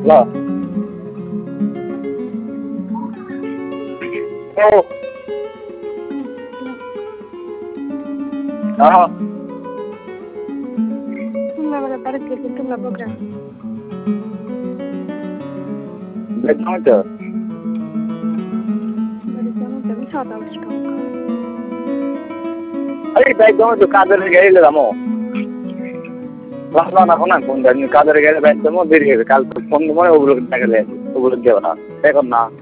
ल ओ तुम्हाला परत घेते तुला बघा बेदनाचं बरं जमतं मी साधा उसका अरे बेदनाचं कादर गेले रामो लास्ट ना कोणा फोन करनी कादर गेले बेदनाचं मग बिर गेले काल फोन मला उबलक टाकले उबलक देवना काय करना